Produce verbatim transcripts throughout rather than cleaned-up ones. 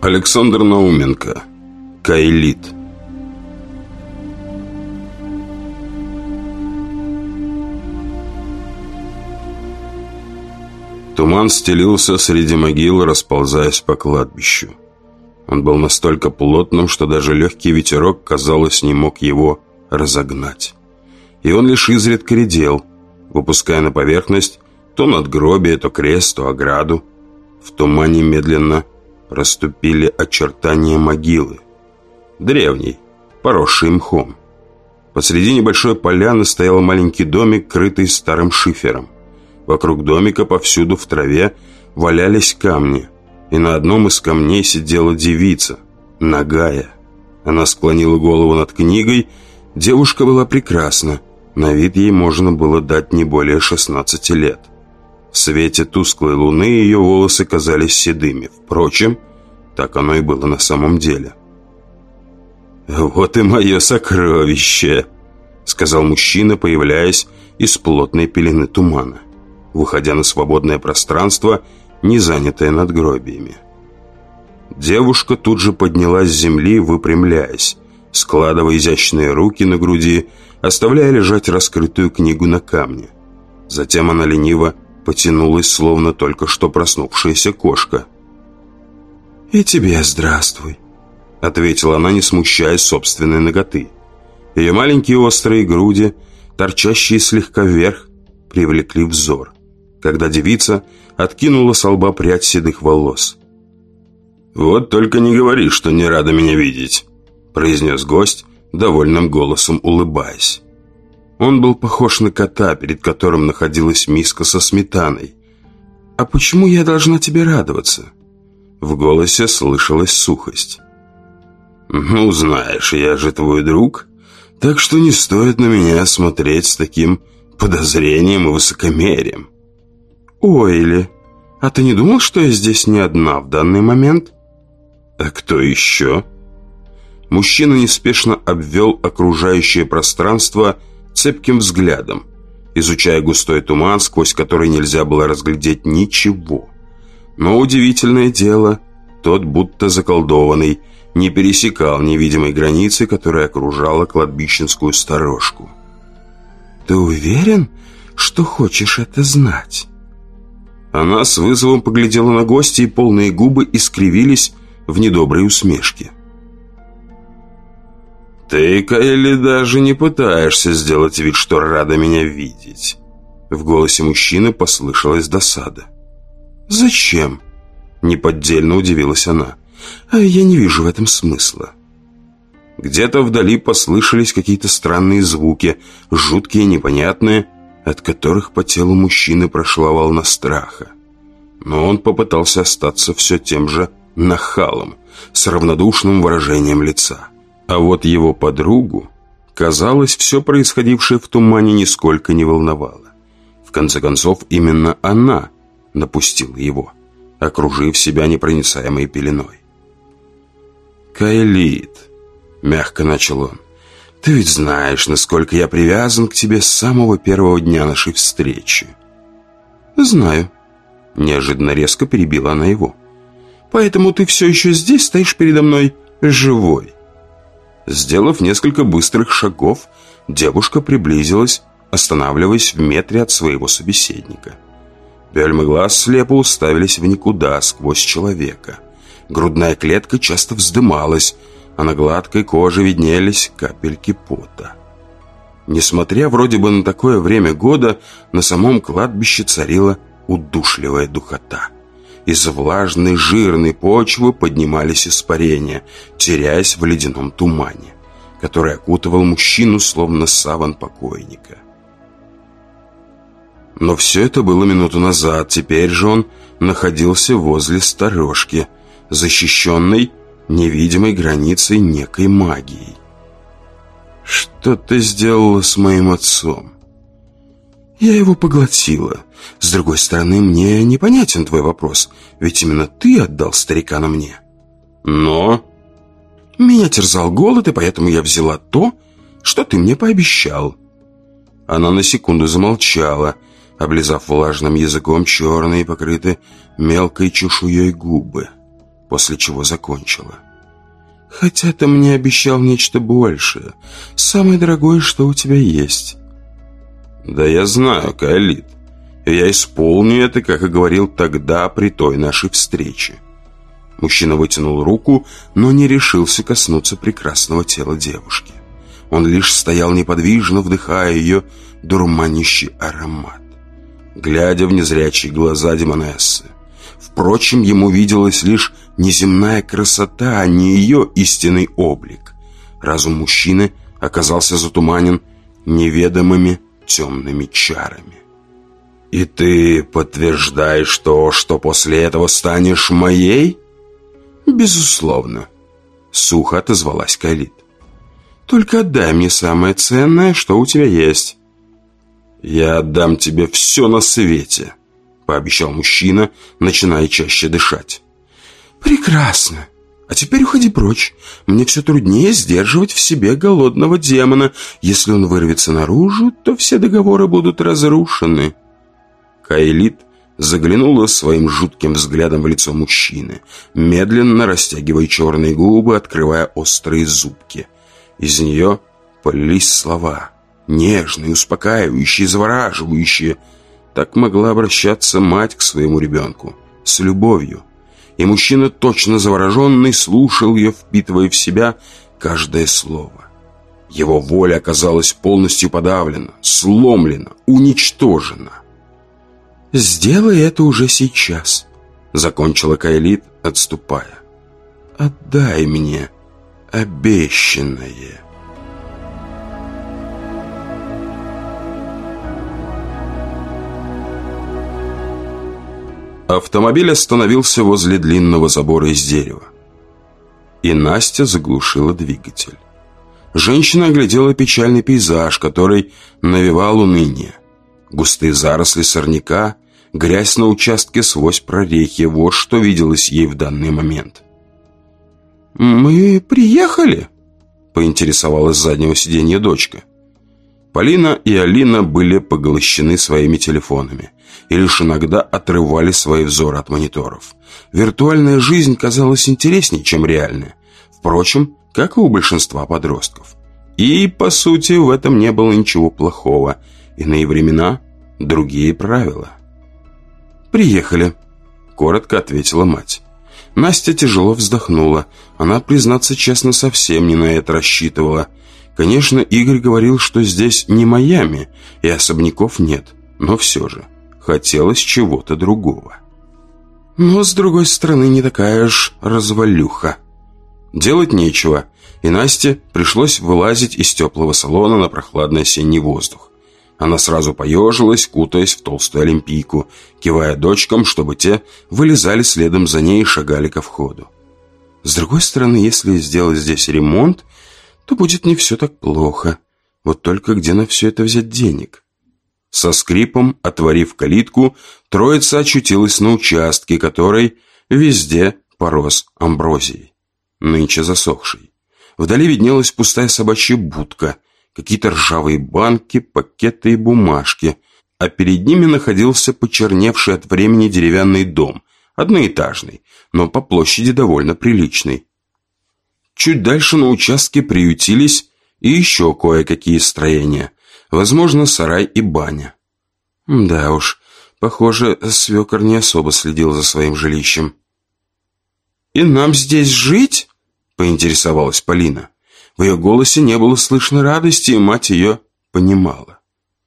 Александр Науменко. Каэлит. Туман стелился среди могил, расползаясь по кладбищу. Он был настолько плотным, что даже легкий ветерок, казалось, не мог его разогнать. И он лишь изредка редел, выпуская на поверхность то надгробие, то крест, то ограду. В тумане медленно проступили очертания могилы. Древней, поросшей мхом. Посреди небольшой поляны стоял маленький домик, крытый старым шифером. Вокруг домика повсюду в траве валялись камни, и на одном из камней сидела девица, нагая. Она склонила голову над книгой. Девушка была прекрасна, на вид ей можно было дать не более шестнадцати лет. В свете тусклой луны ее волосы казались седыми. Впрочем, так оно и было на самом деле. «Вот и мое сокровище», — сказал мужчина, появляясь из плотной пелены тумана, выходя на свободное пространство, не занятое надгробиями. Девушка тут же поднялась с земли, выпрямляясь, складывая изящные руки на груди, оставляя лежать раскрытую книгу на камне. Затем она лениво потянулась, словно только что проснувшаяся кошка. «И тебе здравствуй», — ответила она, не смущаясь собственной наготы. Ее маленькие острые груди, торчащие слегка вверх, привлекли взор, когда девица откинула со лба прядь седых волос. «Вот только не говори, что не рада меня видеть», — произнес гость, довольным голосом улыбаясь. Он был похож на кота, перед которым находилась миска со сметаной. «А почему я должна тебе радоваться?» В голосе слышалась сухость. «Ну, знаешь, я же твой друг, так что не стоит на меня смотреть с таким подозрением и высокомерием». «Ойли, а ты не думал, что я здесь не одна в данный момент?» «А кто еще?» Мужчина неспешно обвел окружающее пространство цепким взглядом, изучая густой туман, сквозь который нельзя было разглядеть ничего. Но удивительное дело, тот, будто заколдованный, не пересекал невидимой границы, которая окружала кладбищенскую сторожку. «Ты уверен, что хочешь это знать?» Она с вызовом поглядела на гостя, и полные губы искривились в недоброй усмешке. «Ты, Каэли, даже не пытаешься сделать вид, что рада меня видеть». В голосе мужчины послышалась досада. «Зачем?» — неподдельно удивилась она. «А я не вижу в этом смысла». Где-то вдали послышались какие-то странные звуки, жуткие, непонятные, от которых по телу мужчины прошла волна страха. Но он попытался остаться все тем же нахалом, с равнодушным выражением лица. А вот его подругу, казалось, все происходившее в тумане нисколько не волновало. В конце концов, именно она напустила его, окружив себя непроницаемой пеленой. «Каэлит», — мягко начал он, — «ты ведь знаешь, насколько я привязан к тебе с самого первого дня нашей встречи». «Знаю», — неожиданно резко перебила она его. «Поэтому ты все еще здесь стоишь передо мной живой». Сделав несколько быстрых шагов, девушка приблизилась, останавливаясь в метре от своего собеседника. Бельмы глаз слепо уставились в никуда, сквозь человека. Грудная клетка часто вздымалась, а на гладкой коже виднелись капельки пота. Несмотря вроде бы на такое время года, на самом кладбище царила удушливая духота. Из влажной жирной почвы поднимались испарения, теряясь в ледяном тумане, который окутывал мужчину, словно саван покойника. Но все это было минуту назад. Теперь же он находился возле сторожки, защищенной невидимой границей некой магией. «Что ты сделала с моим отцом?» «Я его поглотила. С другой стороны, мне непонятен твой вопрос, ведь именно ты отдал старика на мне». «Но...» «Меня терзал голод, и поэтому я взяла то, что ты мне пообещал». Она на секунду замолчала, облизав влажным языком черные, покрытые мелкой чешуей губы, после чего закончила. «Хотя ты мне обещал нечто большее. Самое дорогое, что у тебя есть». «Да я знаю, Каэлит. Я исполню это, как и говорил тогда при той нашей встрече». Мужчина вытянул руку, но не решился коснуться прекрасного тела девушки. Он лишь стоял неподвижно, вдыхая ее дурманящий аромат, глядя в незрячие глаза демонессы. Впрочем, ему виделась лишь неземная красота, а не ее истинный облик. Разум мужчины оказался затуманен неведомыми темными чарами. «И ты подтверждаешь то, что после этого станешь моей?» «Безусловно», — сухо отозвалась Каэлит. «Только отдай мне самое ценное, что у тебя есть». «Я отдам тебе все на свете», — пообещал мужчина, начиная чаще дышать. «Прекрасно. А теперь уходи прочь. Мне все труднее сдерживать в себе голодного демона. Если он вырвется наружу, то все договоры будут разрушены». Каэлит заглянула своим жутким взглядом в лицо мужчины, медленно растягивая черные губы, открывая острые зубки. Из нее полились слова, нежные, успокаивающие, завораживающие. Так могла обращаться мать к своему ребенку, с любовью. И мужчина, точно завороженный, слушал ее, впитывая в себя каждое слово. Его воля оказалась полностью подавлена, сломлена, уничтожена. «Сделай это уже сейчас», — закончила Каэлит, отступая. «Отдай мне обещанное». Автомобиль остановился возле длинного забора из дерева, и Настя заглушила двигатель. Женщина оглядела печальный пейзаж, который навевал уныние. Густые заросли сорняка, грязь на участке сквозь прорехи — вот что виделось ей в данный момент. «Мы приехали?» — поинтересовалась с заднего сиденья дочка. Полина и Алина были поглощены своими телефонами и лишь иногда отрывали свои взоры от мониторов. Виртуальная жизнь казалась интереснее, чем реальная. Впрочем, как и у большинства подростков. И, по сути, в этом не было ничего плохого. Иные времена, другие правила. «Приехали», — коротко ответила мать. Настя тяжело вздохнула. Она, признаться честно, совсем не на это рассчитывала. Конечно, Игорь говорил, что здесь не Майами, и особняков нет, но все же хотелось чего-то другого. Но, с другой стороны, не такая уж развалюха. Делать нечего, и Насте пришлось вылазить из теплого салона на прохладный осенний воздух. Она сразу поежилась, кутаясь в толстую олимпийку, кивая дочкам, чтобы те вылезали следом за ней и шагали ко входу. С другой стороны, если сделать здесь ремонт, то будет не все так плохо. Вот только где на все это взять денег? Со скрипом, отворив калитку, троица очутилась на участке, который везде порос амброзией, нынче засохшей. Вдали виднелась пустая собачья будка, какие-то ржавые банки, пакеты и бумажки, а перед ними находился почерневший от времени деревянный дом, одноэтажный, но по площади довольно приличный. Чуть дальше на участке приютились и еще кое-какие строения, возможно, сарай и баня. Да уж, похоже, свекор не особо следил за своим жилищем. «И нам здесь жить?» — поинтересовалась Полина. В ее голосе не было слышно радости, и мать ее понимала.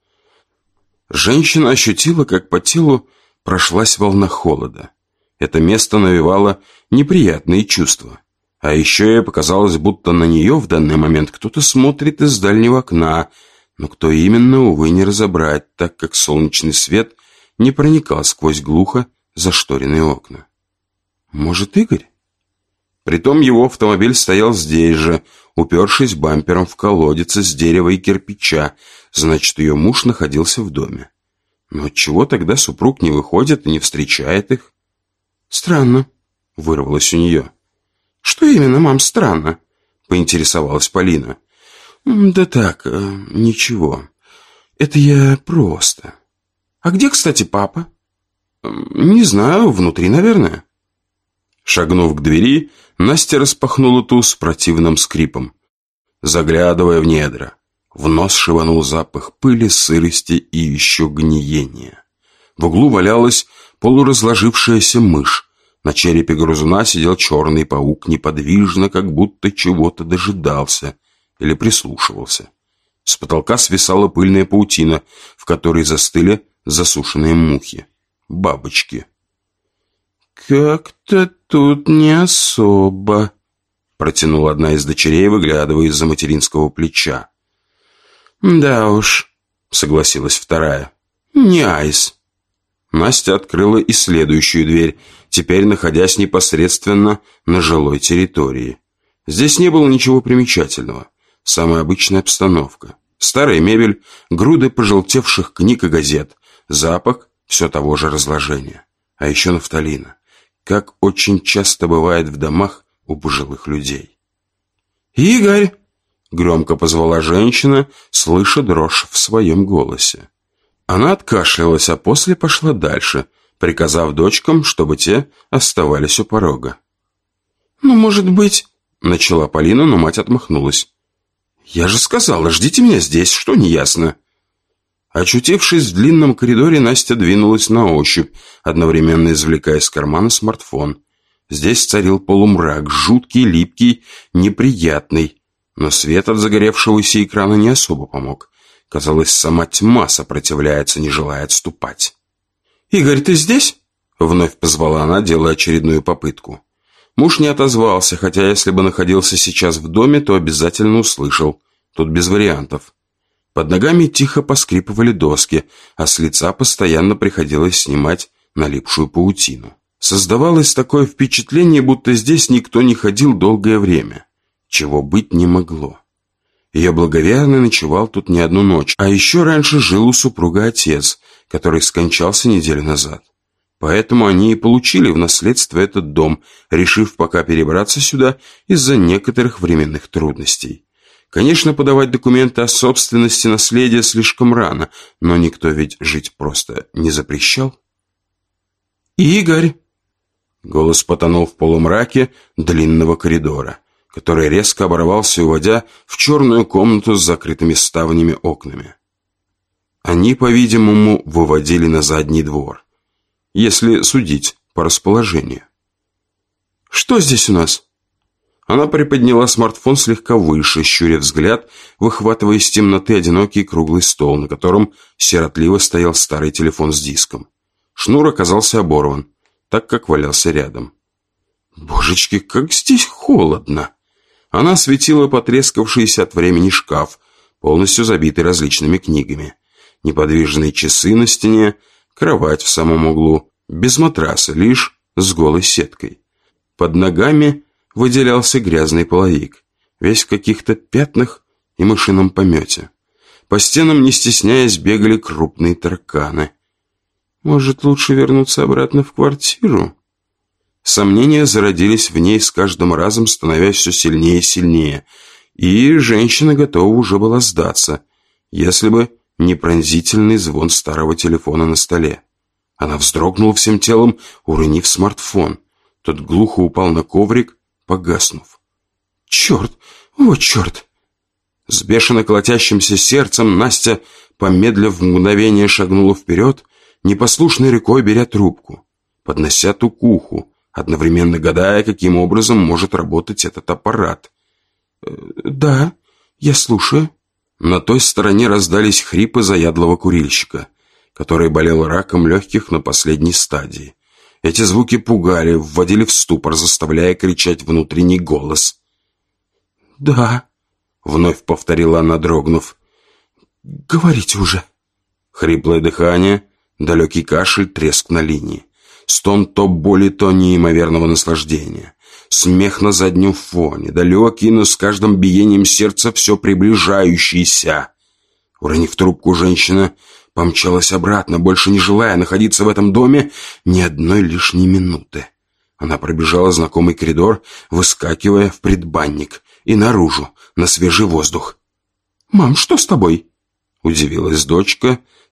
Женщина ощутила, как по телу прошлась волна холода. Это место навевало неприятные чувства. А еще ей показалось, будто на нее в данный момент кто-то смотрит из дальнего окна, но кто именно, увы, не разобрать, так как солнечный свет не проникал сквозь глухо зашторенные окна. Может, Игорь? Притом его автомобиль стоял здесь же, упершись бампером в колодец из дерева и кирпича, значит, ее муж находился в доме. Но отчего тогда супруг не выходит и не встречает их? Странно, вырвалось у нее. «Что именно, мам, странно?» — поинтересовалась Полина. «Да так, ничего. Это я просто. А где, кстати, папа?» «Не знаю, внутри, наверное». Шагнув к двери, Настя распахнула ту с противным скрипом. Заглядывая в недра, в нос шибанул запах пыли, сырости и еще гниения. В углу валялась полуразложившаяся мышь. На черепе грызуна сидел черный паук, неподвижно, как будто чего-то дожидался или прислушивался. С потолка свисала пыльная паутина, в которой застыли засушенные мухи. Бабочки. «Как-то тут не особо», — протянула одна из дочерей, выглядывая из-за материнского плеча. «Да уж», — согласилась вторая, — «не айс». Настя открыла и следующую дверь, теперь находясь непосредственно на жилой территории. Здесь не было ничего примечательного. Самая обычная обстановка. Старая мебель, груды пожелтевших книг и газет, запах все того же разложения. А еще нафталина, как очень часто бывает в домах у пожилых людей. «Игорь!» — громко позвала женщина, слыша дрожь в своем голосе. Она откашлялась, а после пошла дальше, приказав дочкам, чтобы те оставались у порога. «Ну, может быть...» — начала Полина, но мать отмахнулась. «Я же сказала, ждите меня здесь, что неясно?» Очутившись в длинном коридоре, Настя двинулась на ощупь, одновременно извлекая из кармана смартфон. Здесь царил полумрак, жуткий, липкий, неприятный. Но свет от загоревшегося экрана не особо помог. Казалось, сама тьма сопротивляется, не желая отступать. «Игорь, ты здесь?» — вновь позвала она, делая очередную попытку. Муж не отозвался, хотя если бы находился сейчас в доме, то обязательно услышал. Тут без вариантов. Под ногами тихо поскрипывали доски, а с лица постоянно приходилось снимать налипшую паутину. Создавалось такое впечатление, будто здесь никто не ходил долгое время, чего быть не могло. Ее благоверный ночевал тут не одну ночь, а еще раньше жил у супруга отец, который скончался неделю назад. Поэтому они и получили в наследство этот дом, решив пока перебраться сюда из-за некоторых временных трудностей. Конечно, подавать документы о собственности наследия слишком рано, но никто ведь жить просто не запрещал. «Игорь!» Голос потонул в полумраке длинного коридора, который резко оборвался, уводя в черную комнату с закрытыми ставнями окнами. Они, по-видимому, выводили на задний двор, если судить по расположению. «Что здесь у нас?» Она приподняла смартфон слегка выше, щуря взгляд, выхватывая из темноты одинокий круглый стол, на котором сиротливо стоял старый телефон с диском. Шнур оказался оборван, так как валялся рядом. «Божечки, как здесь холодно!» Она осветила потрескавшийся от времени шкаф, полностью забитый различными книгами. Неподвижные часы на стене, кровать в самом углу, без матраса, лишь с голой сеткой. Под ногами выделялся грязный половик, весь в каких-то пятнах и мышином помете. По стенам, не стесняясь, бегали крупные тараканы. «Может, лучше вернуться обратно в квартиру?» Сомнения зародились в ней с каждым разом, становясь все сильнее и сильнее, и женщина готова уже была сдаться, если бы не пронзительный звон старого телефона на столе. Она вздрогнула всем телом, уронив смартфон. Тот глухо упал на коврик, погаснув. «Черт! О, черт!» С бешено колотящимся сердцем Настя, помедлив мгновение, шагнула вперед, непослушной рукой беря трубку, поднося ту к уху, одновременно гадая, каким образом может работать этот аппарат. «Да, я слушаю». На той стороне раздались хрипы заядлого курильщика, который болел раком легких на последней стадии. Эти звуки пугали, вводили в ступор, заставляя кричать внутренний голос. «Да», — вновь повторила она, дрогнув. «Говорите уже». Хриплое дыхание, далекий кашель, треск на линии. Стон то боли, то неимоверного наслаждения. Смех на заднем фоне, далекий, но с каждым биением сердца все приближающийся. Уронив трубку, женщина помчалась обратно, больше не желая находиться в этом доме ни одной лишней минуты. Она пробежала знакомый коридор, выскакивая в предбанник, и наружу, на свежий воздух. «Мам, что с тобой?» — удивилась дочка,